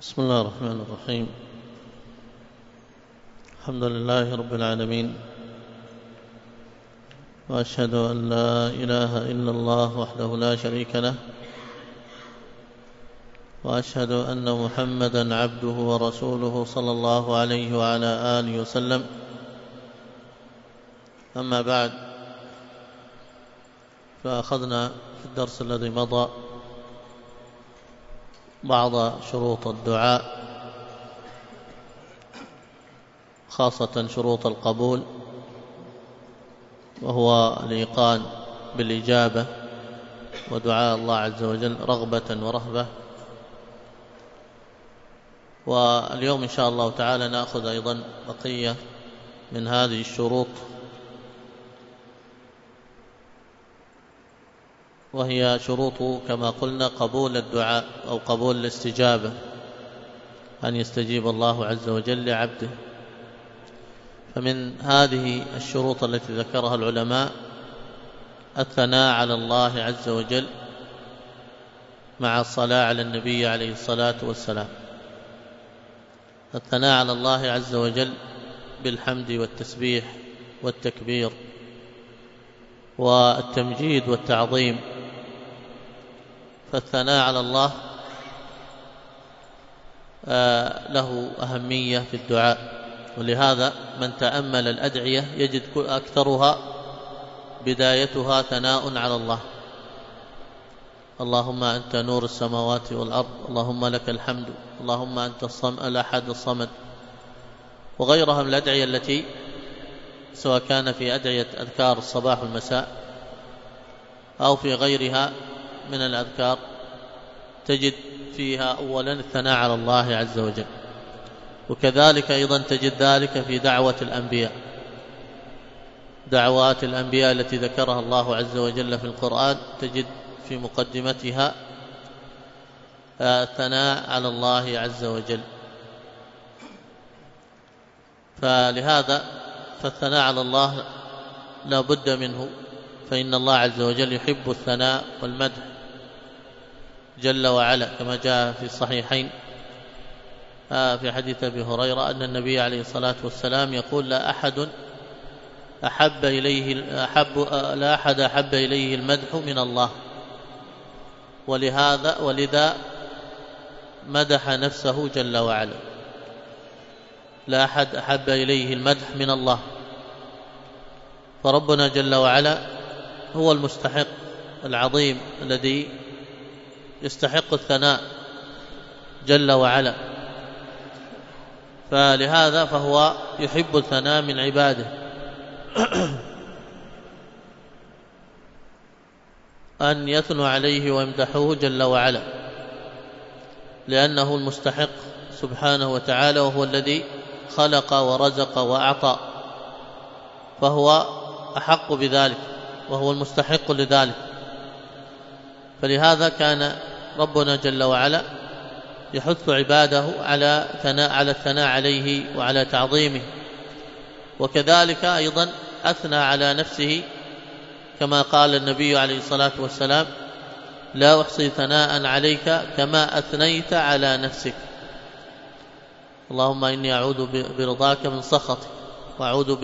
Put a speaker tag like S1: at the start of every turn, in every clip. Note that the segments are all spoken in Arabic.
S1: بسم الله الرحمن الرحيم. الحمد لله رب العالمين، وأشهد أن لا إله إلا الله وحده لا شريك له، وأشهد أن محمدًا عبده ورسوله صلى الله عليه وعلى آله وسلم. أما بعد، فأخذنا في الدرس الذي مضى بعض شروط الدعاء، خاصة شروط القبول، وهو الإيقان بالإجابة ودعاء الله عز وجل رغبة ورهبة. واليوم إن شاء الله تعالى نأخذ أيضا بقية من هذه الشروط، وهي شروط كما قلنا قبول الدعاء أو قبول الاستجابة، أن يستجيب الله عز وجل لعبده. فمن هذه الشروط التي ذكرها العلماء الثناء على الله عز وجل مع الصلاة على النبي عليه الصلاة والسلام. الثناء على الله عز وجل بالحمد والتسبيح والتكبير والتمجيد والتعظيم. فالثناء على الله له أهمية في الدعاء، ولهذا من تأمل الأدعية يجد أكثرها بدايتها ثناء على الله. اللهم أنت نور السماوات والأرض، اللهم لك الحمد، اللهم أنت الأحد الصمد، وغيرها من الأدعية التي سواء كان في أدعية أذكار الصباح والمساء أو في غيرها من الأذكار تجد فيها أولا الثناء على الله عز وجل. وكذلك أيضا تجد ذلك في دعوة الأنبياء، دعوات الأنبياء التي ذكرها الله عز وجل في القرآن تجد في مقدمتها الثناء على الله عز وجل. فلهذا فالثناء على الله لا بد منه، فإن الله عز وجل يحب الثناء والمدح جل وعلا، كما جاء في الصحيحين في حديث أبي هريرة أن النبي عليه الصلاة والسلام يقول لا أحد أحب إليه المدح من الله، ولذا مدح نفسه جل وعلا. لا أحد أحب إليه المدح من الله، فربنا جل وعلا هو المستحق العظيم الذي يستحق الثناء جل وعلا. فلهذا فهو يحب الثناء من عباده أن يثنوا عليه ويمدحوه جل وعلا، لأنه المستحق سبحانه وتعالى، وهو الذي خلق ورزق وأعطى، فهو أحق بذلك وهو المستحق لذلك. فلهذا كان ربنا جل وعلا يحث عباده على الثناء عليه وعلى تعظيمه. وكذلك أيضا أثنى على نفسه كما قال النبي عليه الصلاة والسلام لا أحصي ثناء عليك كما أثنيت على نفسك. اللهم إني أعوذ برضاك من سخطك، وأعوذ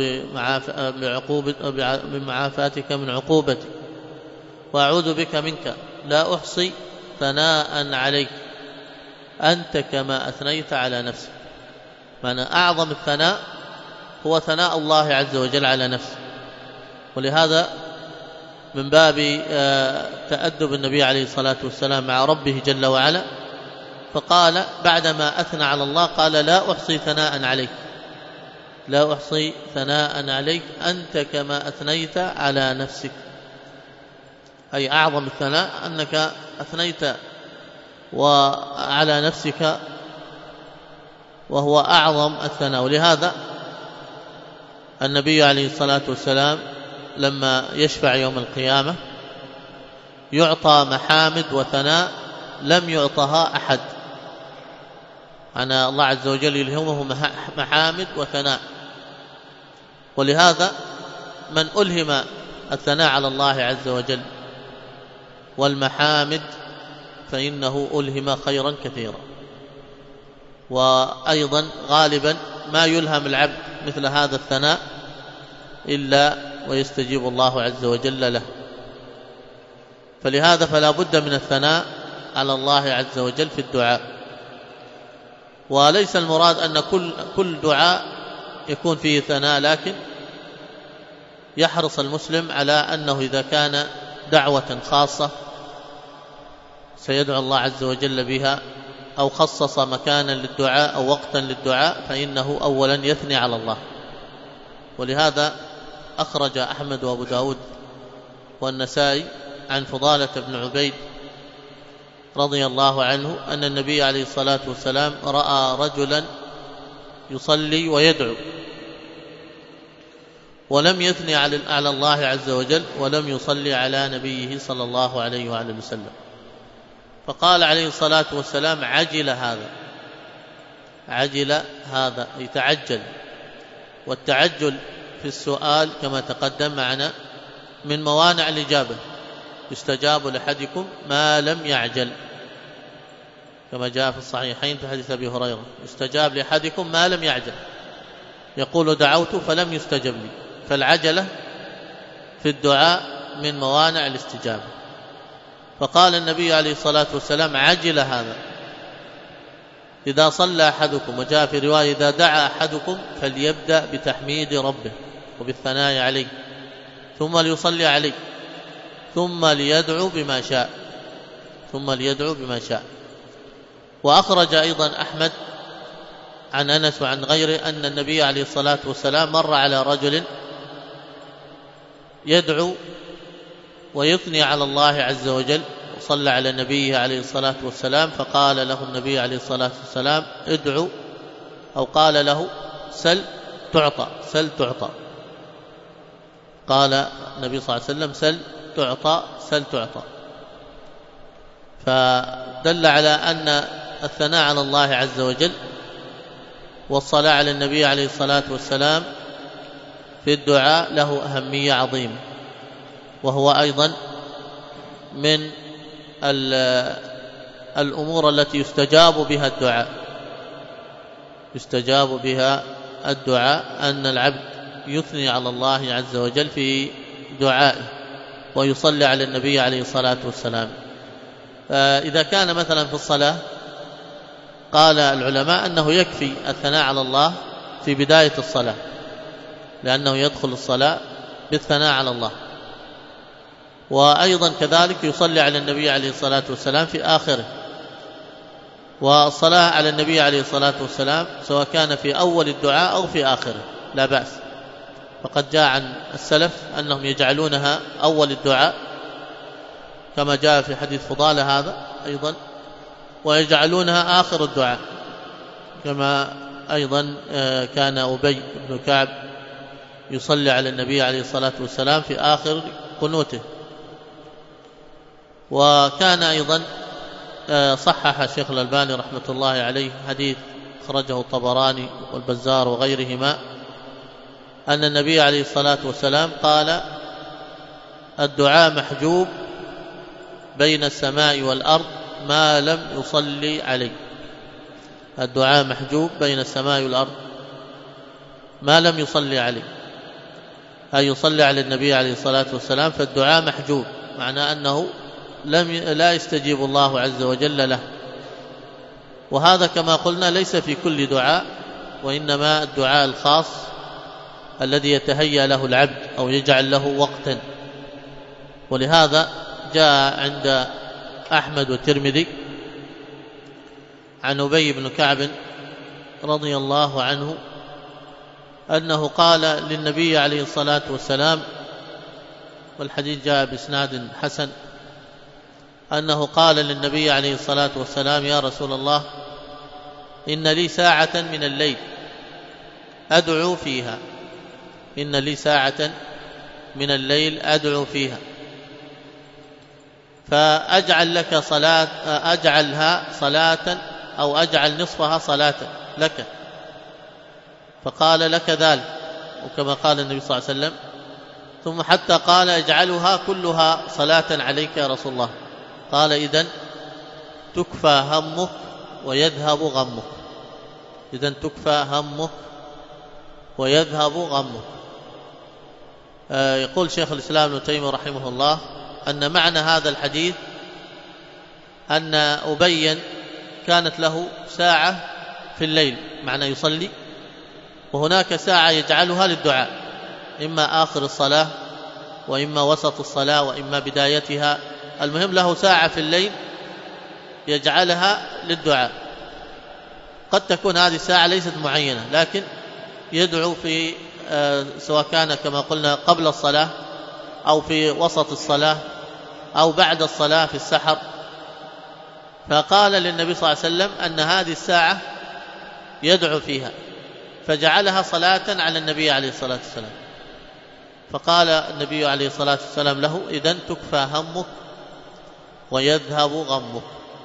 S1: بمعافاتك من عقوبتك، وأعوذ بك منك، لا أحصي ثناء عليك أنت كما أثنيت على نفسك. معنى أعظم الثناء هو ثناء الله عز وجل على نفسه. ولهذا من باب تأدب النبي عليه الصلاة والسلام مع ربه جل وعلا فقال بعدما أثنى على الله قال لا أحصي ثناء عليك، لا أحصي ثناء عليك أنت كما أثنيت على نفسك. أي أعظم الثناء أنك أثنيت وعلى نفسك، وهو أعظم الثناء. ولهذا النبي عليه الصلاة والسلام لما يشفع يوم القيامة يعطى محامد وثناء لم يعطها أحد. أنا الله عز وجل يلهمه محامد وثناء. ولهذا من ألهم الثناء على الله عز وجل والمحامد فإنه ألهم خيرا كثيرا. وأيضا غالبا ما يلهم العبد مثل هذا الثناء إلا ويستجيب الله عز وجل له. فلهذا فلا بد من الثناء على الله عز وجل في الدعاء، وليس المراد أن كل دعاء يكون فيه ثناء، لكن يحرص المسلم على أنه إذا كان دعوة خاصة سيدعو الله عز وجل بها، أو خصص مكانا للدعاء أو وقتا للدعاء، فإنه أولا يثني على الله. ولهذا أخرج أحمد وأبو داود والنسائي عن فضالة بن عبيد رضي الله عنه أن النبي عليه الصلاة والسلام رأى رجلا يصلي ويدعو ولم يثني على الله عز وجل ولم يصلي على نبيه صلى الله عليه وآله وسلم، فقال عليه الصلاة والسلام: عجل هذا أي تعجل. والتعجل في السؤال كما تقدم معنا من موانع الإجابة، يستجاب لأحدكم ما لم يعجل، كما جاء في الصحيحين في حديث أبي هريرة: يستجاب لأحدكم ما لم يعجل، يقول: دعوت فلم يستجب لي. فالعجلة في الدعاء من موانع الاستجابة. فقال النبي عليه الصلاة والسلام: عجل هذا. إذا صلى أحدكم، وجاء في رواية: إذا دعا أحدكم فليبدأ بتحميد ربه وبالثناء عليه، ثم ليصلي عليه، ثم ليدعو بما شاء. وأخرج أيضا أحمد عن أنس وعن غيره أن النبي عليه الصلاة والسلام مر على رجل يدعو ويثني على الله عز وجل، وصلى على نبيه عليه الصلاة والسلام، فقال له النبي عليه الصلاة والسلام: ادعو، أو قال له: سل تعطى. قال النبي صلى الله عليه وسلم: سل تعطى. فدل على أن الثناء على الله عز وجل والصلاة على النبي عليه الصلاة والسلام في الدعاء له أهمية عظيمة، وهو أيضا من الأمور التي يستجاب بها الدعاء، أن العبد يثني على الله عز وجل في دعائه ويصلي على النبي عليه الصلاة والسلام. إذا كان مثلا في الصلاة، قال العلماء أنه يكفي الثناء على الله في بداية الصلاة، لأنه يدخل الصلاة بالثناء على الله، وأيضا كذلك يصلي على النبي عليه الصلاة والسلام في آخره. والصلاة على النبي عليه الصلاة والسلام سواء كان في أول الدعاء أو في آخره لا بأس، فقد جاء عن السلف أنهم يجعلونها أول الدعاء كما جاء في حديث فضالة هذا أيضا، ويجعلونها آخر الدعاء، كما أيضا كان أبي بن كعب يصلي على النبي عليه الصلاة والسلام في آخر قنوته. وكان أيضا صحح الشيخ الألباني رحمة الله عليه حديث أخرجه الطبراني والبزار وغيرهما أن النبي عليه الصلاة والسلام قال: الدعاء محجوب بين السماء والأرض ما لم يصلي عليه. الدعاء محجوب بين السماء والأرض ما لم يصلي عليه، أي يصلي على النبي عليه الصلاة والسلام، فالدعاء محجوب، معنى أنه لا يستجيب الله عز وجل له. وهذا كما قلنا ليس في كل دعاء، وإنما الدعاء الخاص الذي يتهيأ له العبد أو يجعل له وقتا. ولهذا جاء عند أحمد والترمذي عن أبي بن كعب رضي الله عنه أنه قال للنبي عليه الصلاة والسلام، والحديث جاء بإسناد حسن، أنه قال للنبي عليه الصلاة والسلام: يا رسول الله، إن لي ساعة من الليل أدعو فيها، إن لي ساعة من الليل أدعو فيها، فأجعل لك صلاة، أجعلها صلاة أو أجعل نصفها صلاة لك؟ فقال: لك ذلك، وكما قال النبي صلى الله عليه وسلم، ثم حتى قال: اجعلها كلها صلاة عليك يا رسول الله. قال: إذن تكفى همك ويذهب غمك. إذن تكفى همك ويذهب غمك. يقول شيخ الإسلام ابن تيمية رحمه الله أن معنى هذا الحديث أن أبي كانت له ساعة في الليل، معنى يصلي، وهناك ساعة يجعلها للدعاء، إما آخر الصلاة وإما وسط الصلاة وإما بدايتها، المهم له ساعة في الليل يجعلها للدعاء. قد تكون هذه الساعة ليست معينة، لكن يدعو في سواء كان كما قلنا قبل الصلاة أو في وسط الصلاة أو بعد الصلاة في السحر. فقال للنبي صلى الله عليه وسلم أن هذه الساعة يدعو فيها، فجعلها صلاة على النبي عليه الصلاة والسلام. فقال النبي عليه الصلاة والسلام له: إذن تكفى همك ويذهب غمك.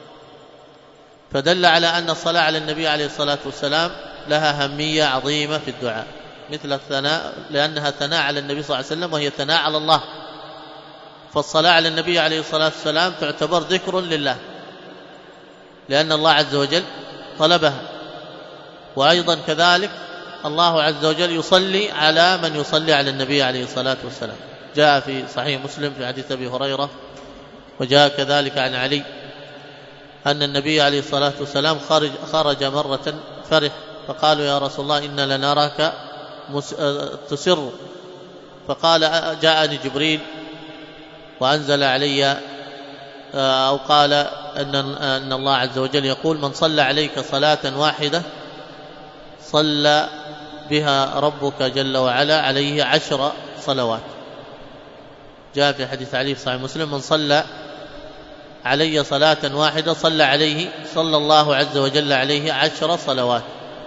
S1: فدل على أن الصلاة على النبي عليه الصلاة والسلام لها أهمية عظيمة في الدعاء، مثل الثناء، لأنها ثناء على النبي صلى الله عليه وسلم وهي ثناء على الله. فالصلاة على النبي عليه الصلاة والسلام تعتبر ذكر لله، لأن الله عز وجل طلبها. وأيضا كذلك الله عز وجل يصلي على من يصلي على النبي عليه الصلاة والسلام. جاء في صحيح مسلم في حديث أبي هريرة، وجاء كذلك عن علي أن النبي عليه الصلاة والسلام خرج مرة فرح، فقالوا: يا رسول الله إنا لنراك تسر. فقال: جاءني جبريل وأنزل علي، أو قال أن الله عز وجل يقول: من صلى عليك صلاة واحدة صلى بها ربك جل وعلا عليه 10 صلوات. جاء في حديث علي في صحيح مسلم: من صلى علي صلاة واحدة صلى عليه صلى الله عز وجل عليه 10 صلوات.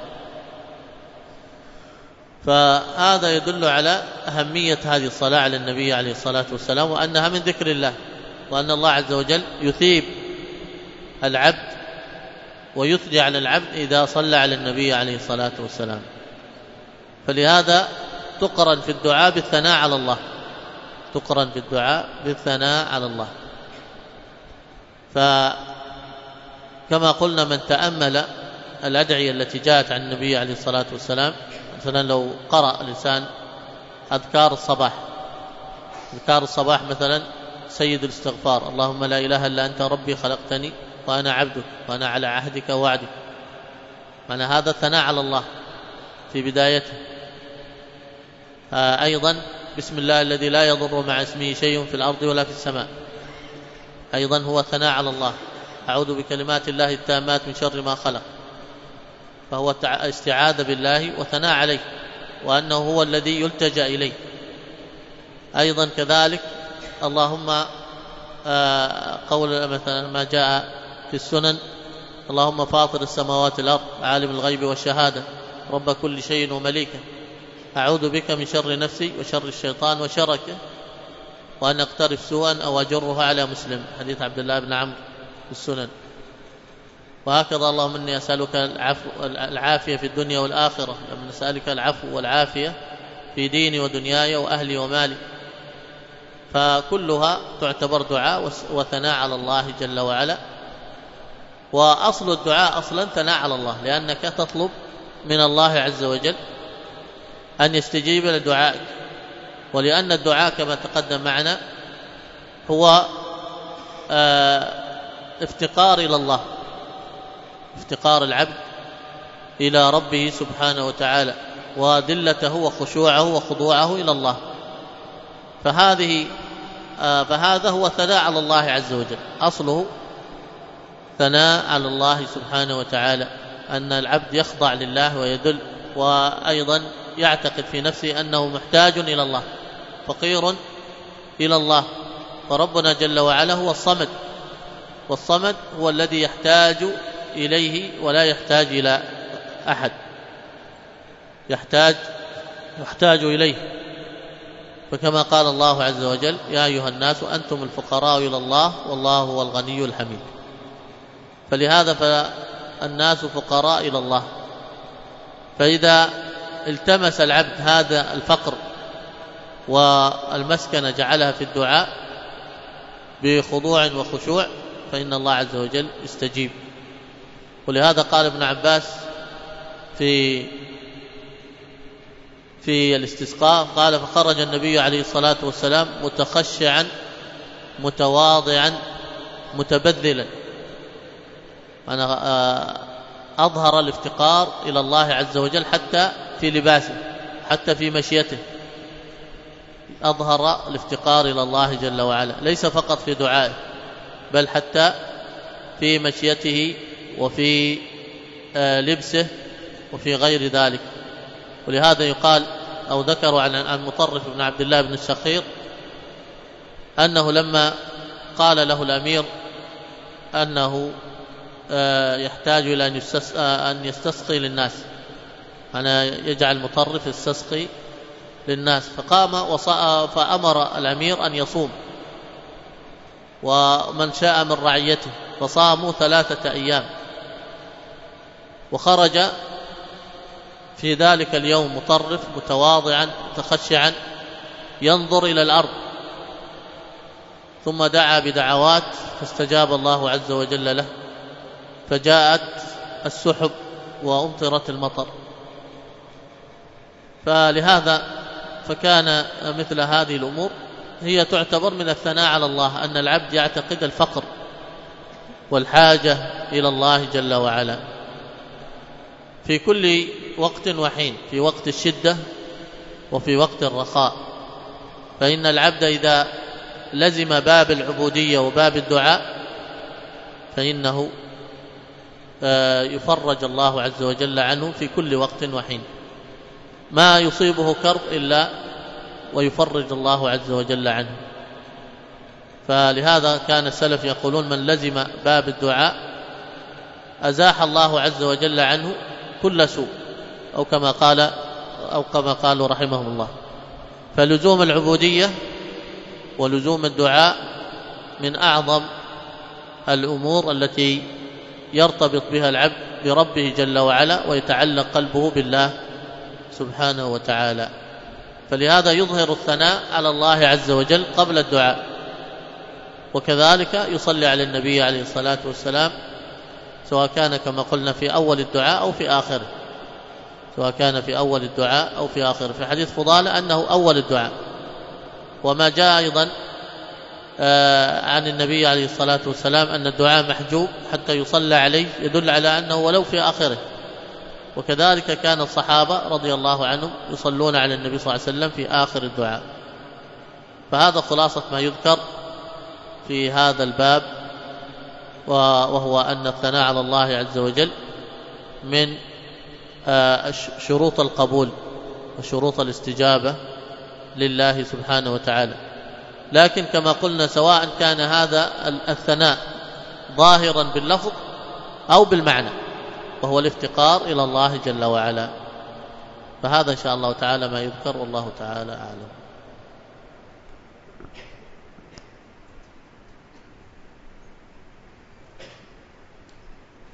S1: فهذا يدل على أهمية هذه الصلاة على النبي عليه الصلاة والسلام، وأنها من ذكر الله، وأن الله عز وجل يثيب العبد ويثني على العبد إذا صلى على النبي عليه الصلاة والسلام. فلهذا تقرن في الدعاء بالثناء على الله، تقرن في الدعاء بالثناء على الله. فكما قلنا من تأمل الأدعية التي جاءت عن النبي عليه الصلاة والسلام، مثلا لو قرأ الإنسان أذكار الصباح، أذكار الصباح مثلا سيد الاستغفار: اللهم لا إله إلا أنت ربي خلقتني وأنا عبدك وأنا على عهدك ووعدك، معنى هذا الثناء على الله في بدايته. أيضا بسم الله الذي لا يضر مع اسمه شيء في الأرض ولا في السماء، أيضا هو ثناء على الله. أعوذ بكلمات الله التامات من شر ما خلق، فهو استعاذ بالله وثناء عليه وأنه هو الذي يلتجأ إليه. أيضا كذلك اللهم قول مثلا ما جاء في السنن: اللهم فاطر السماوات والأرض عالم الغيب والشهادة رب كل شيء ومليكه، أعوذ بك من شر نفسي وشر الشيطان وشركه، وأن أقترف سوءا أو أجره على مسلم، حديث عبد الله بن عمرو في السنن. وهكذا اللهم إني أسألك العافية في الدنيا والآخرة، لما نسألك العفو والعافية في ديني ودنياي وأهلي ومالي. فكلها تعتبر دعاء وثناء على الله جل وعلا. وأصل الدعاء أصلا ثناء على الله، لأنك تطلب من الله عز وجل أن يستجيب لدعائك، ولأن الدعاء كما تقدم معنا هو افتقار إلى الله، افتقار العبد إلى ربه سبحانه وتعالى، وذلته وخشوعه وخضوعه إلى الله. فهذا هو ثناء على الله عز وجل، أصله ثناء على الله سبحانه وتعالى، أن العبد يخضع لله ويذل، وأيضا يعتقد في نفسه أنه محتاج إلى الله، فقير إلى الله. فربنا جل وعلا هو الصمد، والصمد هو الذي يحتاج إليه ولا يحتاج إلى أحد، يحتاج إليه. فكما قال الله عز وجل: يا أيها الناس أنتم الفقراء إلى الله والله هو الغني الحميد. فلهذا فالناس فقراء إلى الله. فإذا التمس العبد هذا الفقر والمسكنة جعلها في الدعاء بخضوع وخشوع، فإن الله عز وجل يستجيب. ولهذا قال ابن عباس في الاستسقاء قال: فخرج النبي عليه الصلاة والسلام متخشعا متواضعا متبذلا، أنا أظهر الافتقار إلى الله عز وجل حتى في لباسه، حتى في مشيته أظهر الافتقار إلى الله جل وعلا، ليس فقط في دعائه بل حتى في مشيته وفي لبسه وفي غير ذلك. ولهذا يقال أو ذكروا عن مطرف بن عبد الله بن الشخير أنه لما قال له الأمير أنه يحتاج إلى أن يستسقي للناس، أنا يجعل مطرف يستسقي للناس، فقام فأمر الأمير أن يصوم ومن شاء من رعيته، فصاموا 3 أيام. وخرج في ذلك اليوم مطرف متواضعا متخشعا ينظر إلى الأرض، ثم دعا بدعوات فاستجاب الله عز وجل له، فجاءت السحب وأمطرت المطر. فلهذا فكان مثل هذه الأمور هي تعتبر من الثناء على الله، أن العبد يعتقد الفقر والحاجة إلى الله جل وعلا في كل وقت وحين، في وقت الشدة وفي وقت الرخاء. فإن العبد إذا لزم باب العبودية وباب الدعاء فإنه يفرج الله عز وجل عنه في كل وقت وحين، ما يصيبه كرب إلا ويفرج الله عز وجل عنه. فلهذا كان السلف يقولون: من لزم باب الدعاء أزاح الله عز وجل عنه كل سوء، أو كما قالوا رحمهم الله. فلزوم العبودية ولزوم الدعاء من أعظم الأمور التي يرتبط بها العبد بربه جل وعلا ويتعلق قلبه بالله سبحانه وتعالى. فلهذا يظهر الثناء على الله عز وجل قبل الدعاء، وكذلك يصلي على النبي عليه الصلاة والسلام، سواء كان كما قلنا في أول الدعاء أو في آخره، سواء كان في أول الدعاء أو في آخره. في حديث فضالة أنه أول الدعاء. وما جاء أيضا عن النبي عليه الصلاة والسلام أن الدعاء محجوب حتى يصلى عليه يدل على أنه ولو في آخره. وكذلك كان الصحابة رضي الله عنهم يصلون على النبي صلى الله عليه وسلم في آخر الدعاء. فهذا خلاصة ما يذكر في هذا الباب، وهو أن الثناء على الله عز وجل من شروط القبول وشروط الاستجابة لله سبحانه وتعالى. لكن كما قلنا سواء كان هذا الثناء ظاهرا باللفظ أو بالمعنى، وهو الافتقار إلى الله جل وعلا. فهذا إن شاء الله تعالى ما يذكر، والله تعالى أعلم.